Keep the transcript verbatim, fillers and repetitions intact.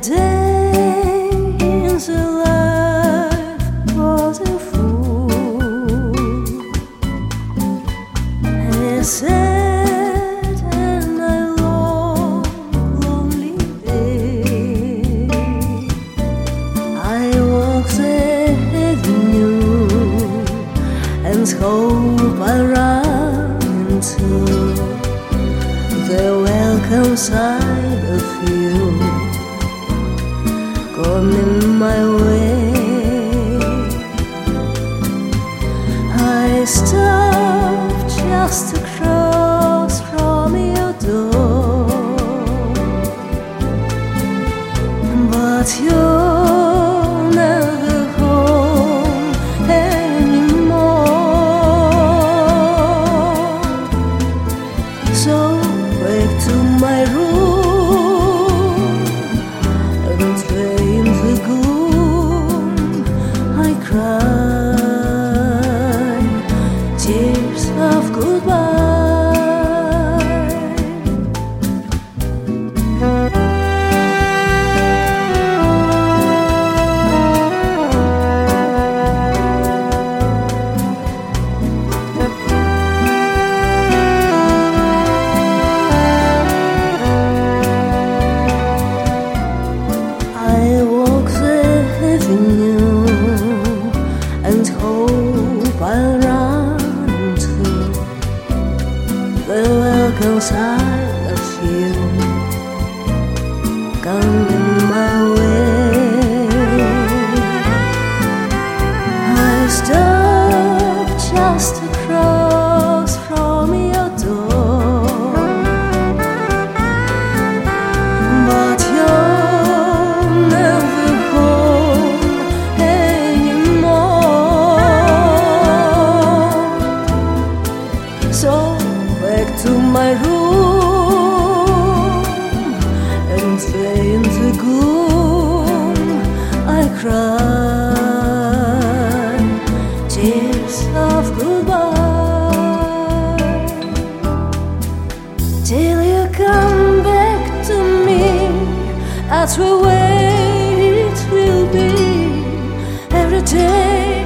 day in the life was a fool, a sad and a long, lonely day. I walk the avenue and hope I run into the welcome side of you coming my way. I stop just across from your door, but you're never home anymore. So back to my room, and there in the gloom I cry tears of goodbye. I walk the avenue and hope I'll run into the welcome side of you coming my way. I stop just across from your door, but you're never home anymore. So back to my room, and there in the gloom I cry tears of goodbye, till you come back to me. That's the way it will be every day.